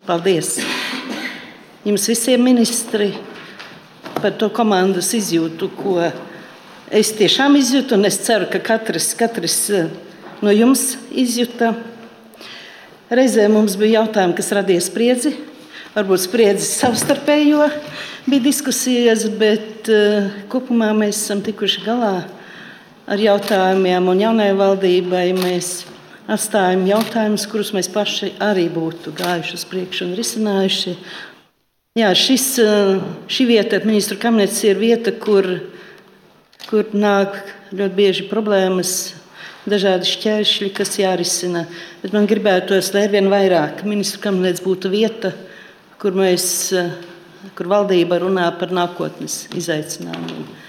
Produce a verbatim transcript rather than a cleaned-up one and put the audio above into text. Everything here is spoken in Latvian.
Paldies jums visiem, ministri, par to komandas izjūtu, ko es tiešām izjūtu, un es ceru, ka katrs, katrs no jums izjuta. Reizē mums bija jautājumi, kas radīja spriedzi, varbūt spriedzi savstarpējo bija diskusijas, bet uh, kopumā mēs esam tikuši galā ar jautājumiem, un jaunai valdībai mēs atstājam jautājumus, kurus mēs paši arī būtu gājuši uz priekšu un risinājuši. Jā, šis, šī vieta, ministru kabinets, ir vieta, kur, kur nāk ļoti bieži problēmas, dažādi šķēršļi, kas jārisina. Bet man gribētos, lai arvien vairāk ministru kabinets būtu vieta, kur, mēs, kur valdība runā par nākotnes izaicinājumiem.